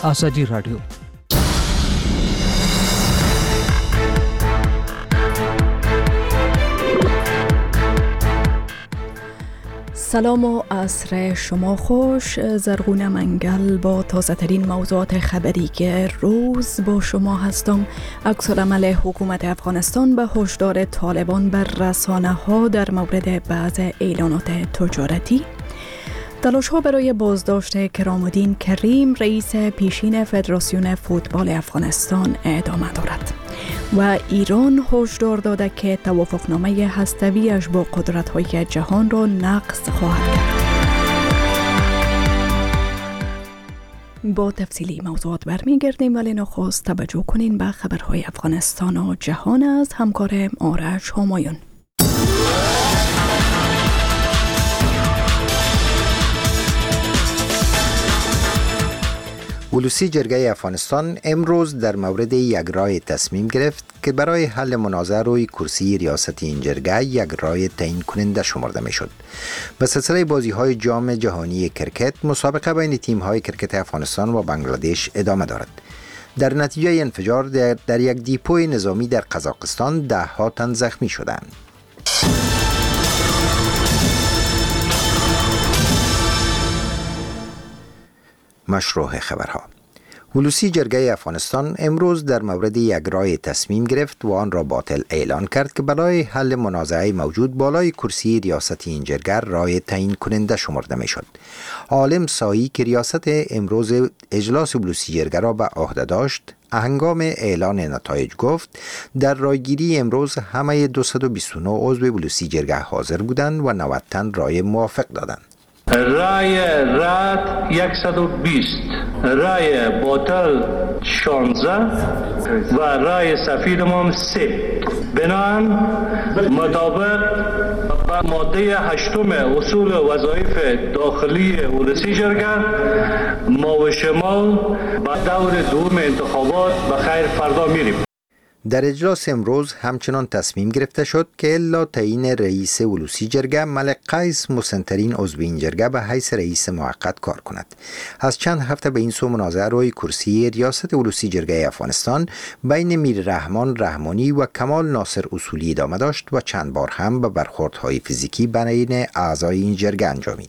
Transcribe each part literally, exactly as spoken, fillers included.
آزادی رادیو. سلام و عصر شما خوش. زرغون منگل با تازه ترین موضوعات خبری که روز با شما هستم. عکس‌العمل حکومت افغانستان به هشدار طالبان بر رسانه ها در مورد بعض اعلانات تجارتی. تلاش ها برای بازداشت کرام‌الدین کریم رئیس پیشین فدراسیون فوتبال افغانستان ادامه دارد و ایران هشدار داده که توافقنامه هسته‌ای‌اش با قدرت‌های جهان را نقض خواهد کرد. با تفصیلی موضوعات برمیگردیم، ولی نخست توجه کنین به خبرهای افغانستان و جهان از همکارم آرش همایون. ولوسی جرگه افغانستان امروز در مورد یک رای تصمیم گرفت که برای حل منازعه روی کرسی ریاستی این جرگه یک رای تعیین کننده شمرده می شد. به سلسله بازی های جام جهانی کرکت، مسابقه بین تیم های کرکت افغانستان و بنگلادش ادامه دارد. در نتیجه انفجار در, در یک دیپوی نظامی در قزاقستان ده ها تن زخمی شدند. مشروع خبرها. ولوسی جرگه افغانستان امروز در مورد یک رای تصمیم گرفت و آن را باطل اعلان کرد که برای حل منازعه موجود بالای کرسی ریاستی این جرگه رای تعیین کننده شمرده می شد. عالم سایی که ریاست امروز اجلاس ولوسی جرگه را به عهده داشت، هنگام اعلان نتایج گفت در رایگیری امروز همه دویست و بیست و نه عضو ولوسی جرگه حاضر بودند و نود تن رای موافق دادند. رای رد صد و بیست، رای باطل شانزده و رای سفید ما سه. بنابراین مطابق با ماده هشتم اصول وظایف داخلی ولوسی جرگه ما و شما با دور دوم انتخابات بخیر فردا میریم. در اجلاس امروز همچنان تصمیم گرفته شد که الا تعیین رئیس ولوسی جرگه ملک قیس مسنترین عضو این جرگه به حیث رئیس موقت کار کند. از چند هفته به این سو منازعه روی کرسی ریاست ولوسی جرگه افغانستان بین میر رحمان رحمانی و کمال ناصر اصولی ادامه داشت و چند بار هم به برخوردهای فیزیکی بین اعضای این جرگه انجامید.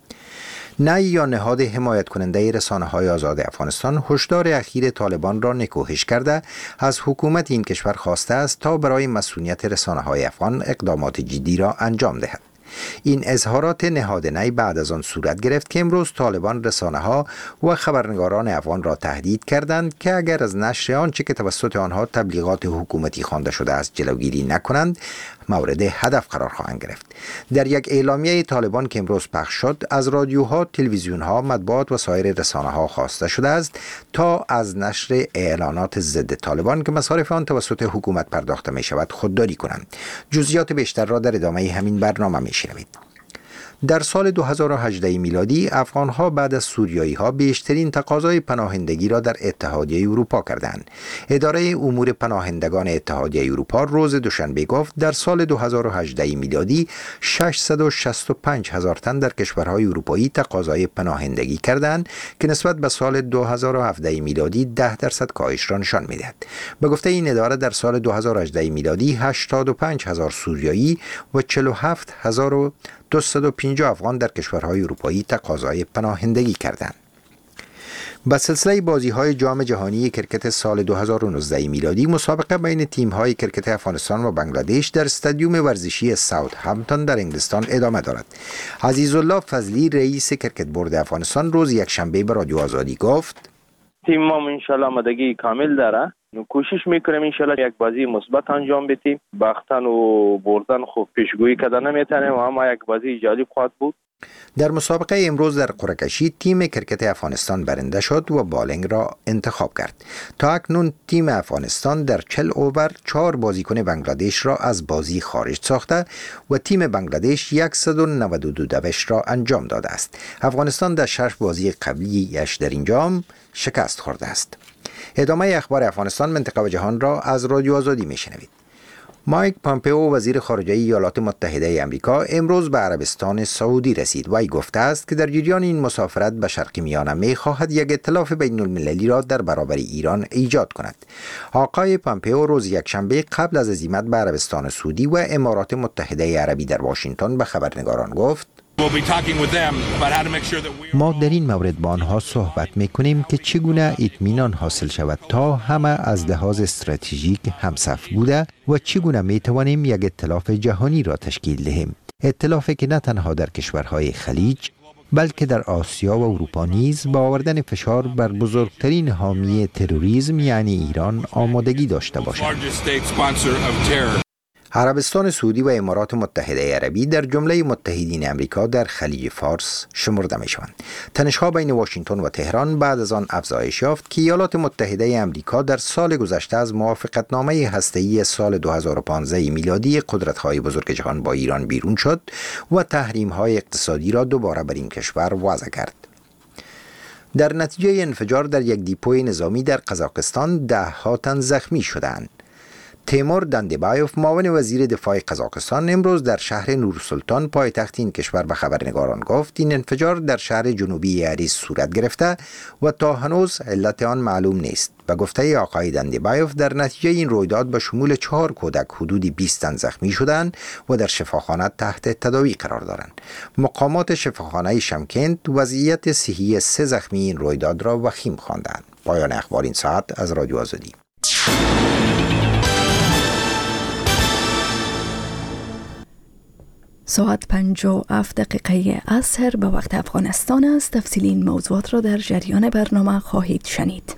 نی یا نهاد حمایت کننده رسانه های آزاد افغانستان هشدار اخیر طالبان را نکوهش کرده از حکومت این کشور خواسته است تا برای مسئولیت رسانه های افغان اقدامات جدی را انجام دهد. این اظهارات نهاد نی بعد از آن صورت گرفت که امروز طالبان رسانه ها و خبرنگاران افغان را تهدید کردند که اگر از نشر آنچه که توسط آنها تبلیغات حکومتی خوانده شده است جلوگیری نکنند مورد هدف قرار خواهند گرفت. در یک اعلامیه طالبان که امروز پخش شد از رادیوها، تلویزیونها، مطبوعات و سایر رسانه ها خواسته شده است تا از نشر اعلانات ضد طالبان که مصارف آن توسط حکومت پرداخته می شود خودداری کنند. جزئیات بیشتر را در ادامه همین برنامه می شنوید. در سال دو هزار و هجده میلادی افغانها بعد از سوریایی‌ها بیشترین تقاضای پناهندگی را در اتحادیه اروپا کردند. اداره امور پناهندگان اتحادیه اروپا روز دوشنبه گفت در سال دو هزار و هجده میلادی ششصد و شصت و پنج هزار تن در کشورهای اروپایی تقاضای پناهندگی کردند که نسبت به سال دو هزار و هفده میلادی ده درصد کاهش را نشان می‌دهد. به گفته این اداره در سال دو هزار و هجده میلادی هشتاد و پنج هزار سوریایی و چهل و هفت هزار و دویست و پنجاه افغان در کشورهای اروپایی تقاضای پناهندگی کردند. با سلسله بازی‌های جام جهانی کرکت سال دو هزار و نوزده میلادی مسابقه بین تیم‌های کرکت افغانستان و بنگلادش در استادیوم ورزشی ساوت همپتون در انگلستان ادامه دارد. عزیزالله فضلی رئیس کرکت بورد افغانستان روز یکشنبه به رادیو آزادی گفت تیم ما انشالله آمادگی کامل داره. کوشش میکنیم انشالله یک بازی مثبت انجام بدیم. باختن و بردن خوب پیشگویی کردن نمیتونیم و اما یک بازی جالب خواهد بود. در مسابقه امروز در قرعه‌کشی تیم کرکت افغانستان برنده شد و بالنگ را انتخاب کرد. تا اکنون تیم افغانستان در چهل اوور چهار بازیکن بنگلادش را از بازی خارج ساخته و تیم بنگلادش صد و نود و دو دوش را انجام داده است. افغانستان در شش بازی قبلی اش در این جام شکست خورده است. ادامه اخبار افغانستان، منطقه و جهان را از رادیو آزادی میشنوید. مایک پامپئو وزیر خارجه ایالات متحده آمریکا امروز به عربستان سعودی رسید و ای گفته است که در جریان این مسافرت به شرق میانه می خواهد یک ائتلاف بین المللی را در برابر ایران ایجاد کند. آقای پامپئو روز یکشنبه قبل از عزیمت به عربستان سعودی و امارات متحده عربی در واشنگتن به خبرنگاران گفت: ما در این مورد با آنها صحبت میکنیم که چگونه اطمینان حاصل شود تا همه از لحاظ استراتژیک همصف بوده و چگونه میتوانیم یک ائتلاف جهانی را تشکیل دهیم. ائتلافی که نه تنها در کشورهای خلیج بلکه در آسیا و اروپا نیز با آوردن فشار بر بزرگترین حامی تروریسم یعنی ایران آمادگی داشته باشد. عربستان سعودی و امارات متحده عربی در جمله متحدین امریکا در خلیج فارس شمرده می شوند. تنش‌ها بین واشنگتن و تهران بعد از آن افزایش یافت که ایالات متحده امریکا در سال گذشته از موافقتنامه هسته‌ای سال دو هزار و پانزده میلادی قدرت‌های بزرگ جهان با ایران بیرون شد و تحریم‌های اقتصادی را دوباره بر این کشور وضع کرد. در نتیجه انفجار در یک دیپوی نظامی در قزاقستان ده ها تن زخمی شدند. تیمور دندبایوف معاون وزیر دفاع قزاقستان امروز در شهر نورسلطان پایتخت این کشور به خبرنگاران گفت این انفجار در شهر جنوبی اریز صورت گرفته و تا هنوز علت آن معلوم نیست. به گفته آقای دندبایوف در نتیجه این رویداد به شمول چهار کودک حدود بیست تن زخمی شدند و در شفاخانه تحت تداوی قرار دارند. مقامات شفاخانه شمکند وضعیت صحی سه زخمی این رویداد را وخیم خواندند. پایان اخبار این ساعت از رادیو آزادی. ساعت پنج و هفت دقیقه عصر به وقت افغانستان است. تفصیل این موضوعات را در جریان برنامه خواهید شنید.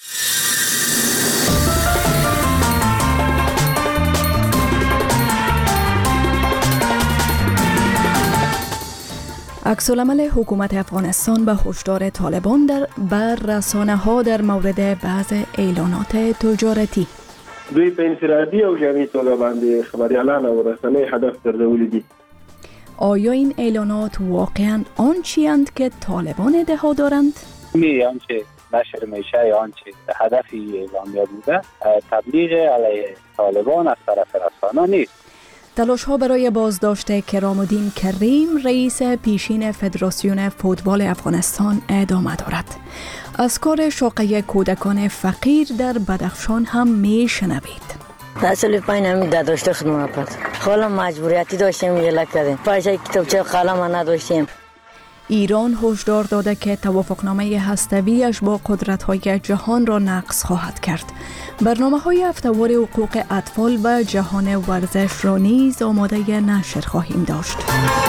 عکس‌العمل حکومت افغانستان به هشدار طالبان در بر رسانه‌ها در مورد بعض اعلانات تجارتی. دوی په انفرادي او جمعي توګه باندې خبريالان او رسنۍ هدف ګرځولي دي. آیا این اعلانات واقعاً آنچی‌اند که طالبان ادعا دارند؟ می آنچه نشر میشه یا آنچه هدفی اعلامیه بوده تبلیغ علیه طالبان از طرف رسانه نیست. تلاش‌ها برای بازداشت کرام الدین کریم رئیس پیشین فدراسیون فوتبال افغانستان ادامه دارد. از کار شاقه کودکان فقیر در بدخشان هم میشنوید. اصل پایین همی داداشته خدمت پرد خالا مجبوریتی داشتیم یلک کردیم پایشه کتابچه قلم نداشتیم. ایران هشدار داده که توافقنامه هسته‌ای‌اش با قدرت‌های جهان را نقض خواهد کرد. برنامه‌های هفته‌وار حقوق اطفال و جهان ورزش را نیز آماده نشر خواهیم داشت.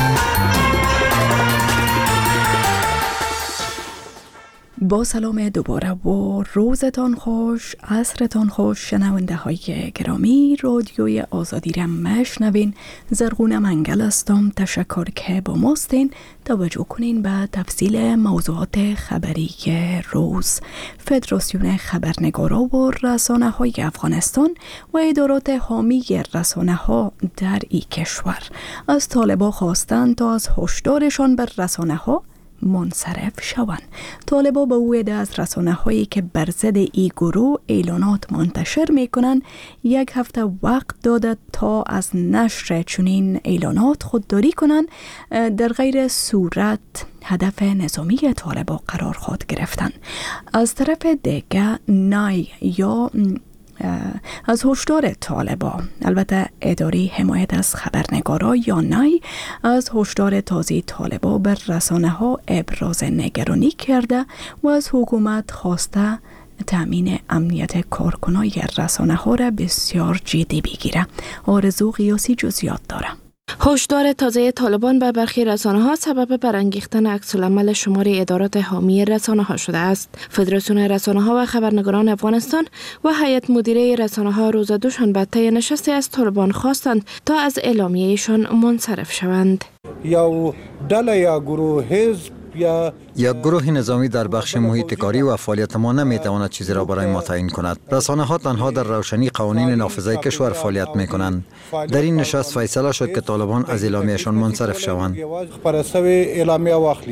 با سلام دوباره و روزتان خوش، عصرتان خوش شنونده های گرامی. رادیوی آزادی را مشنوین. زرغون منگل هستم. تشکر که با ماستین. توجه کنین به تفصیل موضوعات خبری روز. فدراسیون خبرنگارا و رسانه های افغانستان و ادارات حامی رسانه ها در این کشور از طالبان خواستند تا از هشدارشان بر رسانه ها منصرف شوند. طالبا به وعده از رسانه هایی که بر ضد ای گروه اعلانات منتشر می کنند یک هفته وقت داده تا از نشر چنین اعلانات خودداری کنند. در غیر صورت هدف نظامی طالبا قرار خواهد گرفتند. از طرف دیگر نای یا از هشدار طالبا، البته اداره حمایت از خبرنگارا یا نای، از هشدار تازه طالبا بر رسانه ها ابراز نگرانی کرده و از حکومت خواسته تامین امنیت کارکنای رسانه ها را بسیار جدی بگیره. آرزو قیاسی جزئیات داره. هشدار تازه طالبان به برخی رسانه‌ها سبب برانگیختن عکس‌العمل شمار ادارات حامی رسانه‌ها شده است. فدراسیون رسانه‌ها و خبرنگاران افغانستان و هیئت مدیره رسانه‌ها روز دوشنبه طی نشستی از طالبان خواستند تا از اعلامیه‌شان منصرف شوند. یا ډله یا گروه حزب یا یک گروه نظامی در بخش محیط کاری و فعالیت ما نمیتواند چیزی را برای ما تعیین کند. رسانه ها تنها در روشنی قوانین نافذه کشور فعالیت می کنند. در این نشست فیصله شد که طالبان از اعلامیه‌شان منصرف شوند.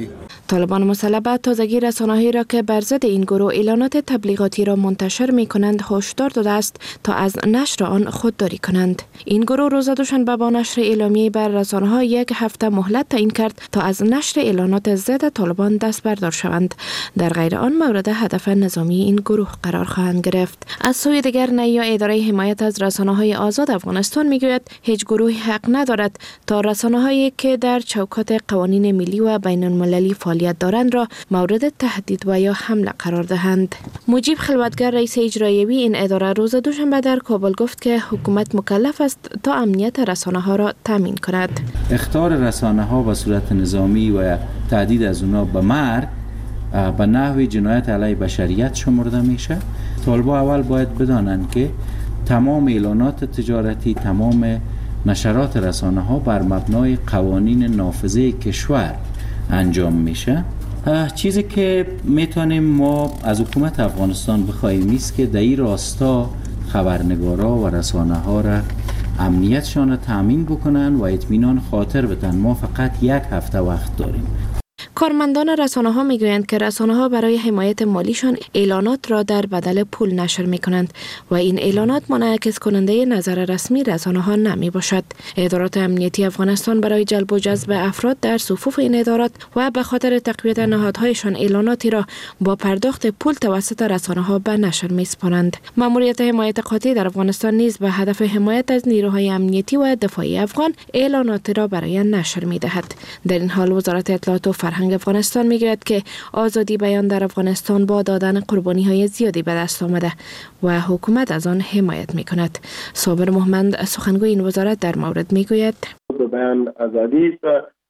طالبان مسلح به تازگی رسانه‌هایی را که بر ضد این گروه اعلانات تبلیغاتی را منتشر می کنند هشدار داده است تا از نشر آن خودداری کنند. این گروه روز دوشنبه با نشر اعلامیه بر رسانه‌ها یک هفته مهلت تعیین کرد تا از نشر اعلانات ضد طالبان دست بردار شوند. در غیر آن مورد هدف نظامی این گروه قرار خواهند گرفت. از سوی دیگر نیا اداره حمایت از رسانه‌های آزاد افغانستان میگوید هیچ گروهی حق ندارد تا رسانه‌هایی که در چوکات قوانین ملی و بین‌المللی فعالیت دارند را مورد تهدید و یا حمله قرار دهند. مجیب خلوتگر رئیس اجرایی این اداره روز دوشنبه در کابل گفت که حکومت مکلف است تا امنیت رسانه‌ها را تامین کند. اخطار رسانه‌ها به صورت نظامی و تهدید از اونها به مرگ به نحو جنایت علیه بشریت شمرده میشه. طالبان اول باید بدانند که تمام اعلانات تجارتی، تمام نشرات رسانه‌ها بر مبنای قوانین نافذه کشور انجام میشه. چیزی که میتونیم ما از حکومت افغانستان بخواهیم است که در این راستا خبرنگارا و رسانه‌ها را امنیتشان را تامین بکنن و اطمینان خاطر بدن. ما فقط یک هفته وقت داریم. کارمندان رسانه‌ها میگویند که رسانه‌ها برای حمایت مالیشان اعلانات را در بدل پول نشر می‌کنند و این اعلانات منعکس کننده نظر رسمی رسانه‌ها نمی باشد. ادارات امنیتی افغانستان برای جلب و جذب افراد در صفوف این ادارات و به خاطر تقویت نهادهایشان اعلاناتی را با پرداخت پول توسط رسانه‌ها به نشر می‌سپارند. مأموریت حمایت قاطع در افغانستان نیز به هدف حمایت از نیروهای امنیتی و دفاعی افغان اعلانات را برای نشر می‌دهد. در این حال وزارت اطلاعات و فرهنگ افغانستان میگوید که آزادی بیان در افغانستان با دادن قربانی‌های زیادی به دست آمده و حکومت از آن حمایت می‌کند. صابر محمد سخنگوی این وزارت در مورد میگوید بیان آزادی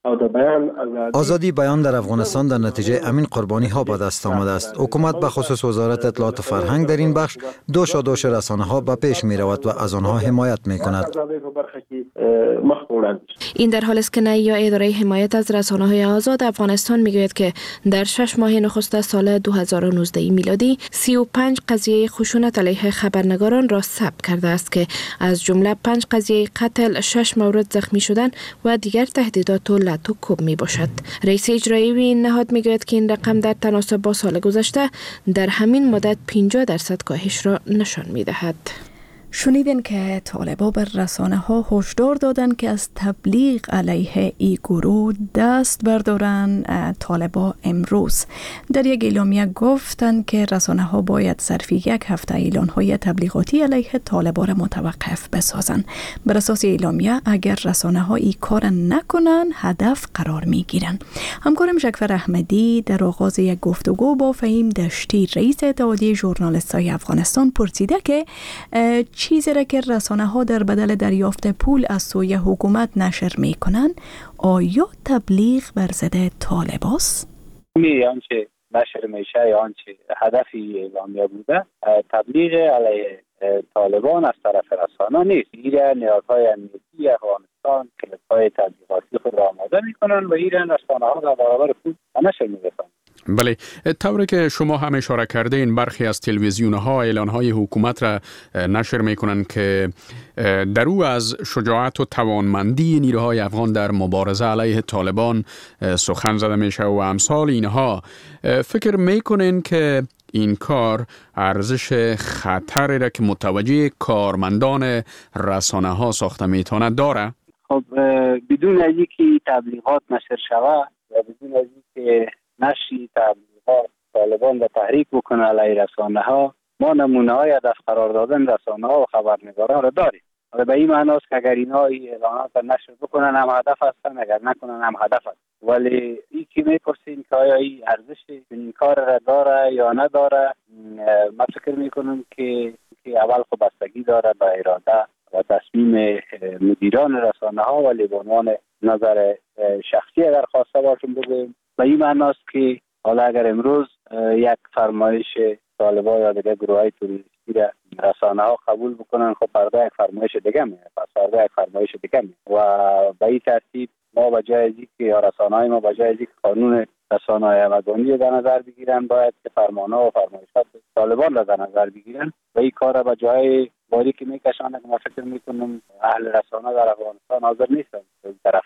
آزادی بیان در افغانستان در نتیجه امین قربانی ها به دست آمده است. حکومت به خصوص وزارت اطلاعات و فرهنگ در این بخش دوش و دوش رسانه ها به پیش می رود و از آنها حمایت می کند. این در حال است که نیا اداره حمایت از رسانه های آزاد افغانستان می گوید که در شش ماه نخست از سال دو هزار و نوزده میلادی سی و پنج قضیه خشونت علیه خبرنگاران را ثبت کرده است که از جمله پنج قضیه قتل، شش مورد زخمی شدن و دیگر تهدیدات و لط و کوب می باشد. رئیس اجرایی این نهاد می گوید که این رقم در تناسب با سال گذشته در همین مدت پنجاه درصد کاهش را نشان می دهد. شنیدین که طالبان بر رسانه ها هشدار دادن که از تبلیغ علیه ای گروه دست بردارن. طالبان امروز در یک اعلامیه گفتند که رسانه ها باید ظرف یک هفته اعلان های تبلیغاتی علیه طالبان را متوقف بسازند. بر اساس اعلامیه اگر رسانه ها این کار نکنن هدف قرار می گیرن. همکارم شکفر احمدی در آغاز یک گفتگو با فهیم دشتی رئیس اتحادیه ژورنالیست‌های افغانستان پرسیده که چیزی را که رسانه ها در بدل دریافت پول از سوی حکومت نشر می کنند آیا تبلیغ بر ضد طالبان است؟ می آنچه نشر میشه یا آنچه هدفی اعلامیه بوده تبلیغ علیه طالبان از طرف رسانه نیست. ایران نیازهای امنیتی افغانستان کلیدهای تبلیغاتی خود را آماده می کنند و ایران رسانه ها در برابر پول نشر می رسند. بله، طوری که شما هم اشاره کرده این برخی از تلویزیون ها اعلان های حکومت را نشر می کنند که در او از شجاعت و توانمندی نیروهای افغان در مبارزه علیه طالبان سخن زده میشه و امثال اینها. فکر میکنین که این کار ارزش خطری را که متوجه کارمندان رسانه ها ساخته میتونه داره؟ خب بدون از اینکه تبلیغات نشر شود و بدون از اینکه نشری تبلیغات طالبان را تحریک بکنه علیه رسانه ها ما نمونه های هدف قرار دادن رسانه ها و خبرنگاران را داریم. به این معنی است که اگر اینا این اعلانات را نشر بکنن هم هدف هستن، اگر نکنن هم هدف است. ولی این که میپرسیم که آیا این ارزش این کار را داره یا نداره، من فکر میکنم که که اول خب بستگی داره به اراده و تصمیم مدیران رسانه ها، ولی به عنوان نظر شخصی اگر خواسته باشیم بگویم و این معنی است که حالا اگر امروز یک فرمایش طالبان یا دیگر گروه های توریستی را رسانه ها قبول بکنن، خب فردا یک فرمایش دیگه میاد، پس فردا یک فرمایش دیگه میاد و به این ترتیب ما به جای از اینکه رسانه های ما به جای از اینکه قانون رسانه های مدنی در نظر بگیرن باید که فرمانها و فرمایشات طالبان را در نظر بگیرن و این کار را به جای باری که میکشن که ما فکر میکنم اهل رسانه در افغانستان حاضر نیستن این طرف را.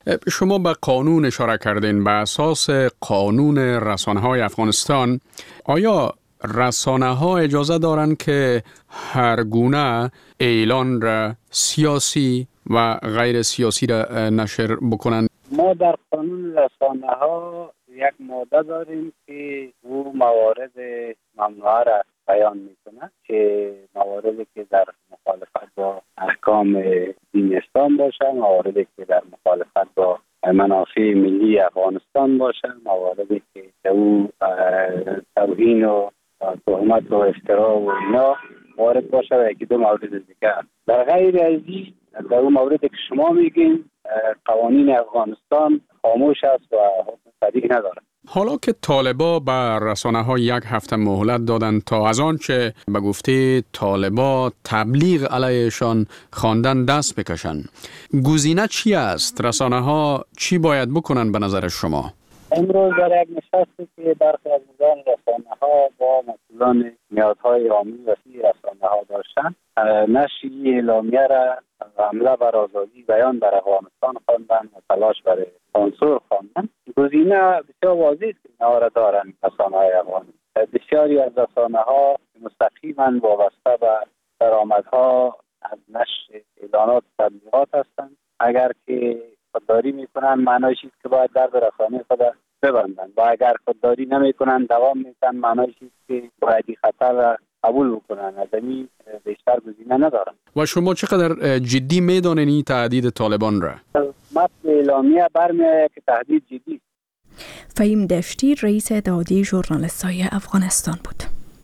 شما به قانون اشاره کردین. به اساس قانون رسانه های افغانستان آیا رسانه ها اجازه دارند که هر گونه اعلان را سیاسی و غیر سیاسی را نشر بکنند؟ ما در قانون رسانه ها یک ماده داریم که او موارد ممنوعه را بیان میکنه که مواردی که در مخالفت با احکام دین اسلام باشه، مواردی که در مخالفت با منافع ملی افغانستان باشه، مواردی که او توهین و تهمت و افترا و اینا وارد باشه و یکی دو مورد دیگه. در غیر از این، در اون موردی که شما میگین قوانین افغانستان خاموش است و حکم صریح نداره. حالا که طالبا به رسانه ها یک هفته مهلت دادن تا از آنچه به گفته طالبا تبلیغ علیهشان خواندن دست بکشن، گزینه چی است؟ رسانه ها چی باید بکنن به نظر شما؟ امروز در یک نشستی که برخی از میزان رسانه ها با مسئولان نهادهای عامی و سی رسانه ها داشتن، نشری اعلامیه را حمله بر آزادی بیان در افغانستان خواندن و تلاش برای سانسور خواندن. گزینه بسیار واضح است که اینها را دارند رسانه های افغانستان. بسیاری از رسانه ها مستقیما وابسته به درآمدها از نشر اعلانات و تبلیغات هستند. اگر که خودداری میکنن معنایش است که باید در رسانه خود ببندند و اگر خودداری نمیکنن دوام میتن معنایش است که باید خطر را قبول بکنن. از این بیشتر گزینه ندارن. و شما چقدر جدی میدانین این تهدید طالبان را؟ متن اعلامیه برمیآید که تهدید جدی. فهیم دشتی رئیس اتحادیه ژورنالیست‌های افغانستان بود.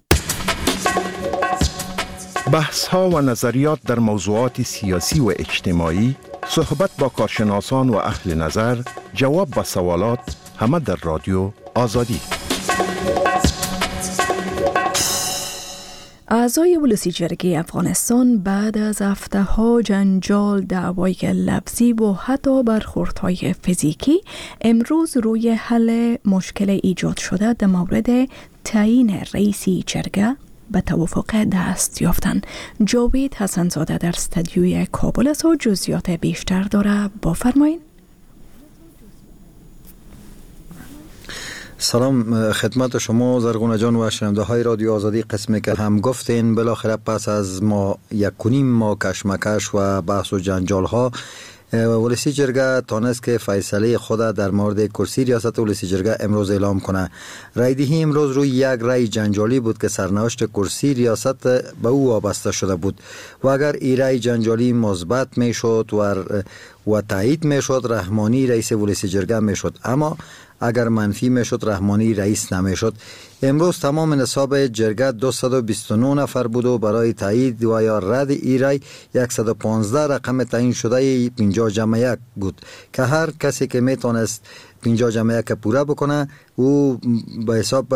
بحث ها و نظریات در موضوعات سیاسی و اجتماعی، صحبت با کارشناسان و اهل نظر، جواب به سوالات، همه در رادیو آزادی. اعضای ولسی جرگه افغانستان بعد از هفته‌ها جنجال، دعوای لفظی و حتی برخوردهای فیزیکی، امروز روی حل مشکل ایجاد شده در مورد تعیین رئیسی جرگه به توافق دست یافتند. جاوید حسنزاده در استودیوی کابل است و جزئیات بیشتر داره. بفرمایید. سلام خدمت شما زرغونه جان و شنونده های رادیو آزادی. قسمی که هم گفتین بالاخره پس از ما یک کنیم ما کشمکش و بحث و جنجال ها، ولسی جرگه تانست که فیصله خود در مورد کرسی ریاست ولسی جرگه امروز اعلام کنه. رایدهی امروز روی یک رای جنجالی بود که سرنوشت کرسی ریاست به او وابسته شده بود و اگر این رای جنجالی مثبت میشد و و تایید میشد، رحمانی رئیس ولسی جرگه میشد، اما اگر منفی میشد، رحمانی رئیس نمیشد. امروز تمام نصاب جرگه دویست و بیست و نه نفر بود و برای تایید و یا رد ای رای صد و پانزده رقم تعیین شده پنجاه جمع یک بود که هر کسی که میتونست پنجاه جمع یک پوره بکنه او به حساب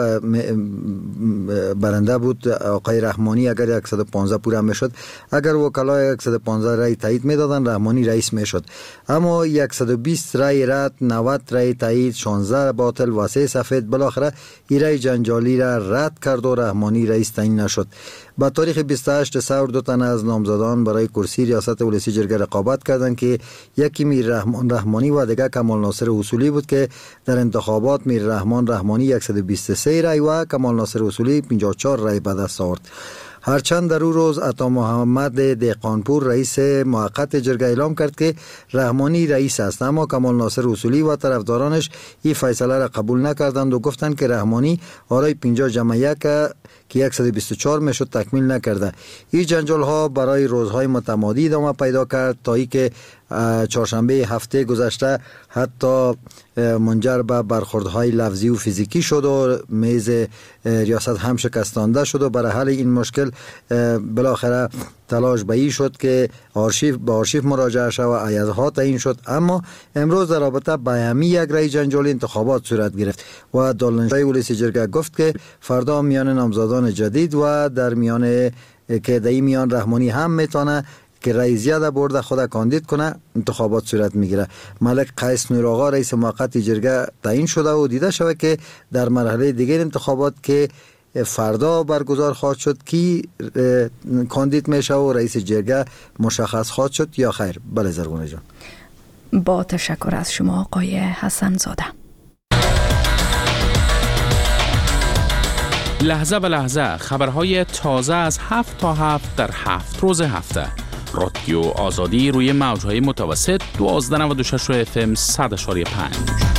برنده بود. آقای رحمانی اگر صد و پانزده پوره میشد، اگر وکلای صد و پانزده رای تایید میدادن، رحمانی رئیس میشد. اما صد و بیست رای رد، نود رای تایید، شانزده باطل و سه سفید بالاخره ای رای جنجالی را رد کرد و رحمانی رئیس تعیین نشد. با تاریخ بیست و هشت دسامبر دو تن از نامزدان برای کرسی ریاست ولسی جرگه رقابت کردند که یکی میر رحمان رحمانی و دیگر کمال ناصر اصولی بود که در انتخابات میر رحمان رحمانی صد و بیست و سه رای و کمال ناصر اصولی پنجاه و چهار رای به دست آورد. هرچند در او روز عطا محمد دهقانپور رئیس موقت جرگه اعلام کرد که رحمانی رئیس است، اما کمال ناصر اصولی و طرفدارانش این فیصله را قبول نکردند و گفتند که رحمانی آرای پنجاه جمع یک که صد و بیست و چهار میشد تکمیل نکرده. این جنجال ها برای روزهای متمادی ادامه پیدا کرد تا ای که چهارشنبه هفته گذشته حتی منجر به برخوردهای لفظی و فیزیکی شد و میز ریاست هم شکستانده شد و برای حل این مشکل بالاخره تلاش به این شد که آرشیو به آرشیو مراجعه شد و عیزها تعیین شد. اما امروز در رابطه با همین یک رای جنجالی انتخابات صورت گرفت و دالنشای ولسی جرگه گفت که فردا میان نامزدان جدید و در میان که در میان رحمانی هم میتونه که رئیس زیاده برده خود کاندید کنه انتخابات صورت میگیره. ملک قیس نور آقا رئیس موقت جرگه تعیین شده و دیده شده که در مرحله دیگر انتخابات که فردا برگزار خواهد شد کی کاندید میشه و رئیس جرگه مشخص خواهد شد یا خیر. بله زرگونه جان. با تشکر از شما آقای حسن زاده. لحظه به لحظه خبرهای تازه از هفت تا هفت در هفت روز هفته. رادیو آزادی روی موجهای متوسط دوازده نود و شش اف ام صد و پنج.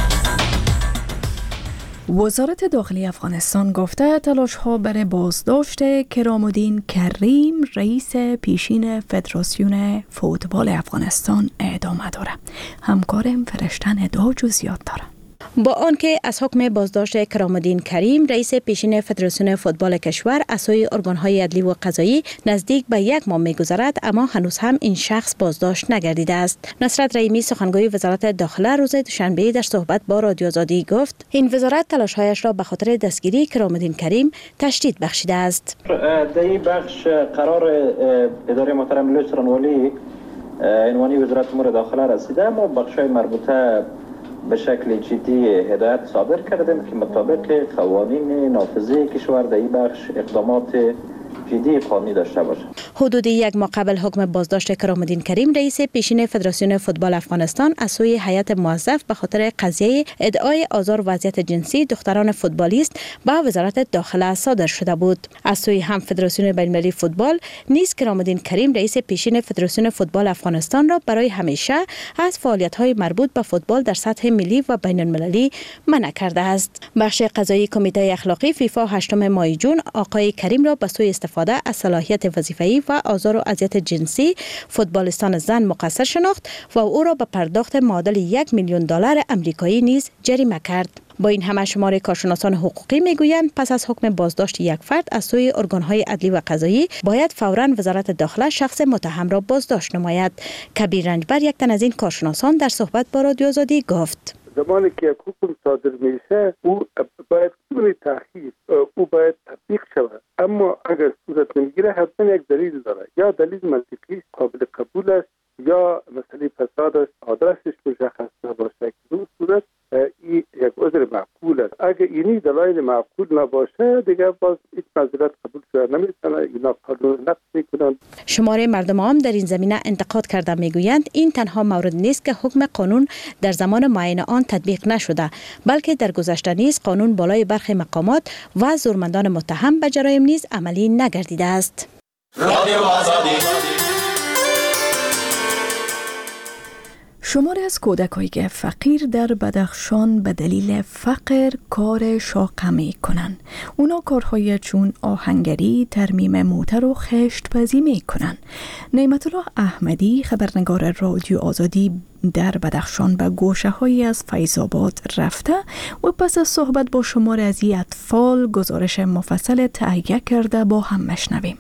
وزارت داخلی افغانستان گفته تلاش ها برای بازداشت کرامالدین کریم رئیس پیشین فدراسیون فوتبال افغانستان ادامه داره. همکارم فرشتن ادعا جزئیات داره. با آنکه از حکم بازداشت کرامالدین کریم رئیس پیشین فدراسیون فوتبال کشور از سوی ارگان‌های عدلی و قضایی نزدیک به یک ماه می‌گذرد، اما هنوز هم این شخص بازداشت نگردیده است. نصرت رحیمی سخنگوی وزارت داخله روز دوشنبه در صحبت با رادیو آزادی گفت این وزارت تلاش‌هایش را به خاطر دستگیری کرامالدین کریم تشدید بخشیده است. در این بخش قرار اداره محترم لوی سرانوالی عنوانی وزارت امور داخله رسیده، اما بخش‌های مربوطه به شکل جدی هدایت صادر کردیم که مطابق قوانین نافذه کشور در این بخش اقدامات جدی قانونی داشته باشه. حدود یک ماه قبل حکم بازداشت کرامالدین کریم رئیس پیشین فدراسیون فوتبال افغانستان از سوی هیئت موظف به خاطر قضیه ادعای آزار وضعیت جنسی دختران فوتبالیست به وزارت داخله صادر شده بود. از سوی هم فدراسیون بین‌المللی فوتبال نیز کرامالدین کریم رئیس پیشین فدراسیون فوتبال افغانستان را برای همیشه از فعالیت‌های مربوط به فوتبال در سطح ملی و بین‌المللی منع کرده است. بخش قضایی کمیته اخلاقی فیفا هشتم ماه جون آقای کریم را به سوی استفاده از صلاحیت وظیفه‌ای و آزار و اذیت جنسی فوتبالیستان زن مقصر شناخت و او را به پرداخت معادل یک میلیون دلار آمریکایی نیز جریمه کرد. با این همه شمار کارشناسان حقوقی میگویند پس از حکم بازداشت یک فرد از سوی ارگان‌های عدلی و قضایی باید فوراً وزارت داخله شخص متهم را بازداشت نماید. کبیر رنجبر یک تن از این کارشناسان در صحبت با رادیو آزادی گفت زمانی که حکم صادر میشه او باید بدون تأخیر او باید تطبیق شود، اما اگر صورت نمیگیره حتما یک دلیل داره، یا دلیل منطقی قابل قبول است یا مسئله فساد است، آدرسش مشخص نباشه. که دو صورت این یک عذر معقول است. اگر اینی دلایل معقول نباشه دیگه باز هیچ معذرت قبول شده نمیتونه. اینا قانون نقض میکنن. شماره مردم عام در این زمینه انتقاد کرده میگویند این تنها مورد نیست که حکم قانون در زمان معین آن تطبیق نشده، بلکه در گذشته نیز قانون بالای برخی مقامات و زورمندان متهم به جرایم نیز عملی نگردیده است. رادیو آزادی. شماری از کودک‌های فقیر در بدخشان به دلیل فقر کار شاقه می کنن. اونا کارهای چون آهنگری، ترمیم موتر و خشت‌پزی می کنن. نعمت الله احمدی خبرنگار رادیو آزادی در بدخشان به گوشه‌هایی از فیض‌آباد رفته و پس از صحبت با شماری از این اطفال گزارش مفصل تهیه کرده با هم مشنویم.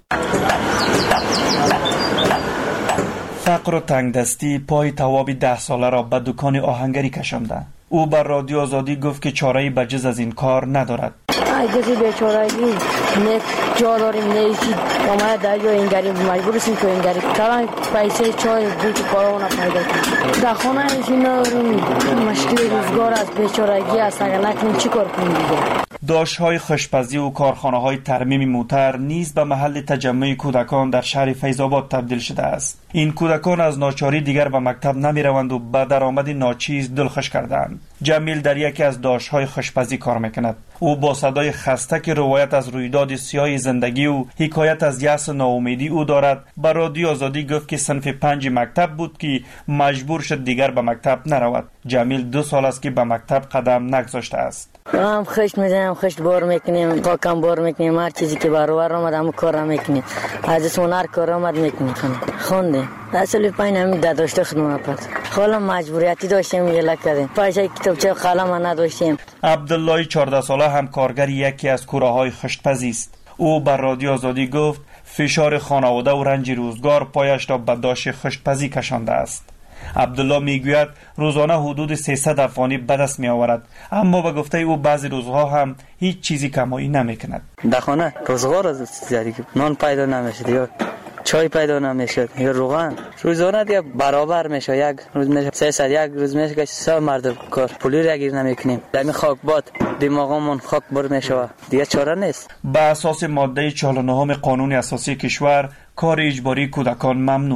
فقر و تنگدستی پای توابی ده ساله را به دکان آهنگری کشانده. او بر رادیو آزادی گفت که چاره‌ای بجز از این کار ندارد. اگه بیچارگی نه جا داریم نه ایچی آمده در جا اینگری مجبور هستیم که اینگری کلان پیسه چای بود کارا نپیدا کنیم. در خانه ایشی نداریم، مشکل روزگار از بیچارگی است. اگر نکنیم چی کار کنیم دیگه؟ داشت‌های خشپزی و کارخانه‌های ترمیم موتر نیز به محل تجمع کودکان در شهر فیض‌آباد تبدیل شده است. این کودکان از ناچاری دیگر به مکتب نمی‌روند و به درآمد ناچیز دلخوش کردند. جمیل در یکی از داشت‌های خشپزی کار می‌کند. او با صدای خسته که روایت از رویداد سیاه زندگی و حکایت از یأس ناامیدی او دارد به رادیو آزادی گفت که صنف پنج مکتب بود که مجبور شد دیگر به مکتب نرود. جمیل دو سال است که به مکتب قدم نگذاشته است. هم خشت میزنیم، خشت بار میکنیم، پاکم بار میکنیم، هر چیزی که برابر آمد همون کار میکنیم. از اسمون هر کار آمد میکنیم. خوندیم. اصلی پایین همین داشته خدمت پد. حالا مجبوریتی داشتیم یه کردیم. پیسه کتابچه قلم نداشتیم. عبدالله چهارده ساله هم کارگر یکی از کوره‌های خشت‌پزی است. او بر رادیو آزادی گفت فشار خانواده و رنج روزگار پایش را به داش خشت‌پزی کشانده است. عبدالله میگوید روزانه حدود سیصد افغانی به دست می آورد، اما به گفته او بعضی روزها هم هیچ چیزی کمایی نمی کند. در خانه روزگار از زیادی نان پیدا نمیشد یا چای پیدا نمیشد یا روغن روزانه دیگه برابر میشه. یک روز میشه سیصد، یک روز میشه که سه مرد کار پولی را گیر نمیکنیم. دمی خاک باد دماغمون خاک بر میشه، دیگه چاره نیست. به اساس ماده چهل و نه قانون اساسی کشور کار اجباری کودکان ممنوع است،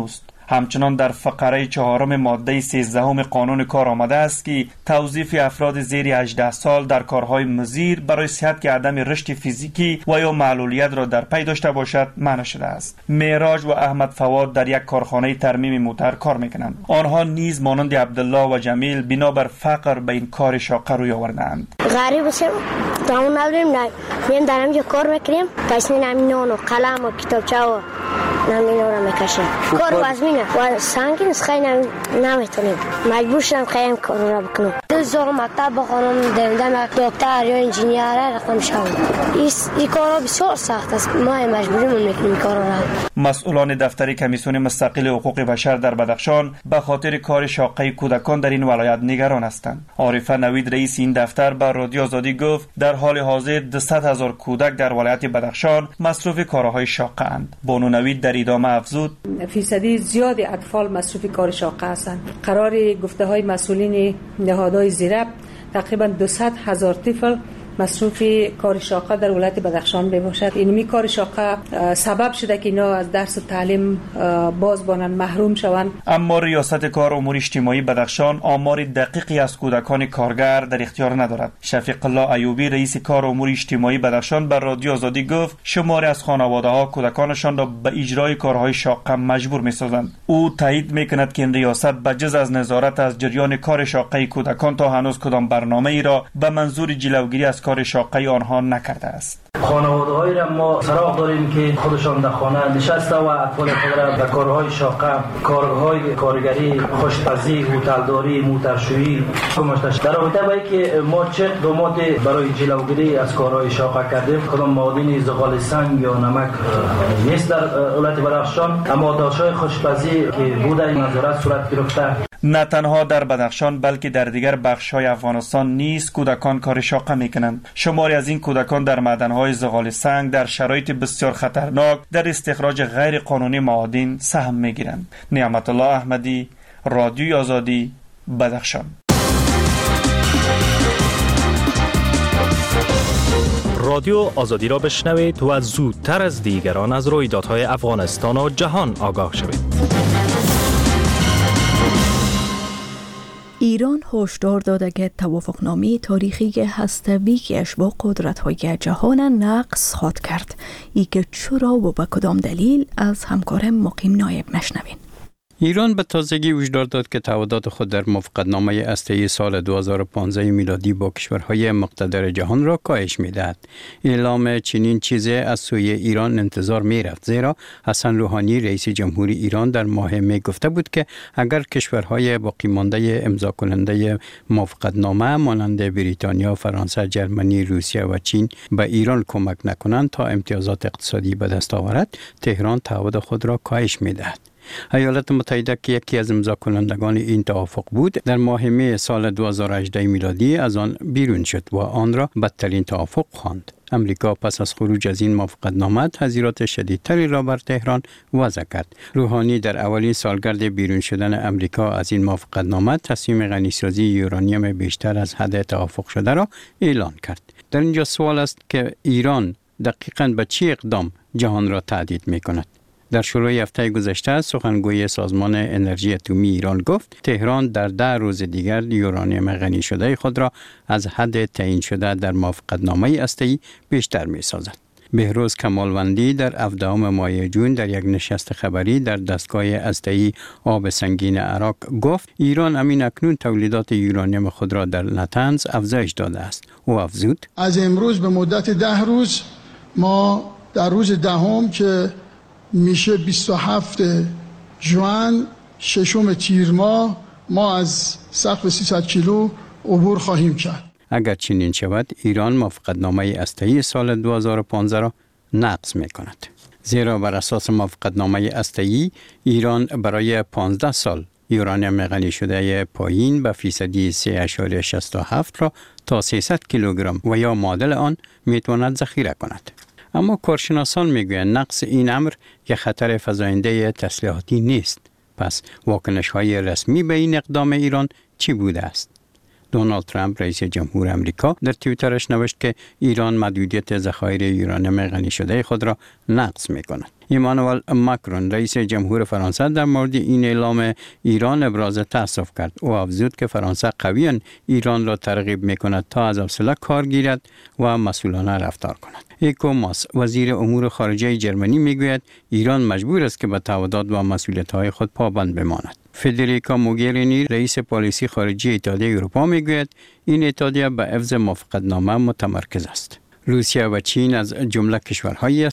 همچنان در فقره چهارم ماده سیزده قانون کار آمده است که توظیف افراد زیر هجده سال در کارهای مضر برای صحت که عدم رشد فیزیکی و یا معلولیت را در پی داشته باشد منع شده است. معراج و احمد فواد در یک کارخانه ترمیم موتر کار میکنند. آنها نیز مانند عبدالله و جمیل بنابر فقر به این کار شاقه روی آوردند. غریب است، تمام نداریم، میم در همینجا کار میکنیم، پیسه نمینان و قلم و کتابچه و نمینا را میکشیم. کار وزمینه و سنگین است، خیلی نمیتونیم، مجبور شدم خیلی کار را بکنم. دو زاغ مکتب بخونم، دمیدم دکتر یا انجینیر رفتم شدم. این کار بسیار سخت است، ما مجبوریم میکنیم کار را. مسئولان دفتر کمیسیون مستقل حقوق بشر در بدخشان به خاطر کار شاقه کودکان در این ولایت نگران هستند. عارفه نوید رئیس این دفتر به رادیو آزادی گفت در حال حاضر دویست هزار کودک در ولایت بدخشان مصروف کارهای شاقه اند. بانو نوید در ادامه افزود فیصدی زیاد اطفال مصروف کار شاقه هستند. قرار گفته های مسئولین نهادهای زیرب تقریبا دویست هزار طفل مصروف کار شاقه در ولایت بدخشان بباشد. اینمی کار شاقه سبب شده که اینا از درس و تعلیم باز بانند، محروم شوند. اما ریاست کار امور اجتماعی بدخشان آمار دقیقی از کودکان کارگر در اختیار ندارد. شفیق الله ایوبی رئیس کار امور اجتماعی بدخشان بر رادیو آزادی گفت شماری از خانواده‌ها کودکانشان را به اجرای کارهای شاقه مجبور می‌سازند. او تایید می‌کند که این ریاست بجز از نظارت از جریان کار شاقه کودکان تا هنوز کدام برنامه‌ای را به منظور جلوگیری از کار شاقه آنها نکرده است. خانواده‌هایی را ما سراغ داریم که خودشان در خانه نشسته و اطفال خود را به کارهای شاقه، کارهای کارگری، خوشپزی، هتلداری، موترشویی کمک در رابطه با اینکه ما چه اقداماتی برای جلوگیری از کارهای شاقه کردیم. کدام معادن زغال سنگ یا نمک نیست در ولایت بدخشان، اما داشتهای خوشپزی که بوده این نظارت صورت گرفته. نه تنها در بدخشان بلکه در دیگر بخش‌های افغانستان نیز کودکان کار شاقه می‌کنند. شماری از این کودکان در معدن‌های زغال سنگ در شرایط بسیار خطرناک در استخراج غیر قانونی معادن سهم می‌گیرند. نعمت الله احمدی، رادیوی آزادی، بدخشان. رادیو آزادی را بشنوید و زودتر از دیگران از رویدادهای افغانستان و جهان آگاه شوید. ایران هشدار داده که توافقنامه تاریخی هسته‌ایش با قدرت‌های جهان نقض خواهد کرد. ای که چرا و به کدام دلیل از همکار مقیم نایب مشنوین. ایران به تازگی هشدار داد که تعهدات خود در موافقتنامه هسته‌ای سال دو هزار و پانزده میلادی با کشورهای مقتدر جهان را کاهش می‌دهد. اعلام چنین چیزی از سوی ایران انتظار می‌رفت، زیرا حسن روحانی رئیس جمهوری ایران در ماه می گفته بود که اگر کشورهای باقی مانده امضا کننده موافقتنامه مانند بریتانیا، فرانسه، جرمنی، روسیه و چین به ایران کمک نکنند تا امتیازات اقتصادی به دست آورد، تهران تعهد خود را کاهش می‌دهد. ایالات متحده که یکی از امضا کنندگان این توافق بود، در ماه می سال دو هزار و هجده میلادی از آن بیرون شد و آن را بدترین توافق خواند. امریکا پس از خروج از این موافقتنامه تحذیرات شدیدتری را بر تهران وضع کرد. روحانی در اولین سالگرد بیرون شدن امریکا از این موافقتنامه تصمیم غنیسازی یورانیم بیشتر از حد توافق شده را اعلان کرد. در اینجا سوال است که ایران دقیقاً به چه اقدام جهان را تهدید می‌کند؟ در شروع هفته گذشته سخنگوی سازمان انرژی اتمی ایران گفت تهران در ده روز دیگر یورانیم غنی شده خود را از حد تعیین شده در موافقتنامه هسته‌ای بیشتر می‌سازد. بهروز کمالوندی در هفدهم ماه جون در یک نشست خبری در دستگاه هسته‌ای آب سنگین عراق گفت ایران همین اکنون تولیدات یورانیم خود را در نتنز افزایش داده است. او افزود از امروز به مدت ده روز ما در روز دهم که میشه بیست و هفتم ژوئن ششم تیر ماه ما از سقف سیصد کیلو عبور خواهیم کرد. اگر چنین شود ایران موافقتنامه هسته‌ای سال دو هزار و پانزده را نقض می‌کند. زیرا بر اساس موافقتنامه هسته‌ای ایران برای پانزده سال یورانیم غنی شده پایین به فیصدی سه اشاریه شصت و هفت را تا سیصد کیلوگرم و یا معادل آن میتواند ذخیره کند. اما کارشناسان میگویند نقص این امر که خطر فزاینده تسلیحاتی نیست. پس واکنش‌های رسمی به این اقدام ایران چی بوده است؟ دونالد ترامپ رئیس جمهور آمریکا در توییترش نوشت که ایران محدودیت ذخایر یورانیم غنی شده خود را نقض می‌کند. ایمانوئل ماکرون رئیس جمهور فرانسه در مورد این اعلام ایران ابراز تأسف کرد. او افزود که فرانسه قویاً ایران را ترغیب می‌کند تا از حوصله کار گیرد و مسئولانه رفتار کند. هیکو ماس وزیر امور خارجه جرمنی میگوید ایران مجبور است که به تعهدات و مسئولیت‌های خود پابند بماند. فدریکا موگرینی رئیس پالیسی خارجی اتحادیه اروپا میگوید این اتحادیه به حفظ موافقتنامه متمرکز است. روسیه و چین از جمله کشورهایی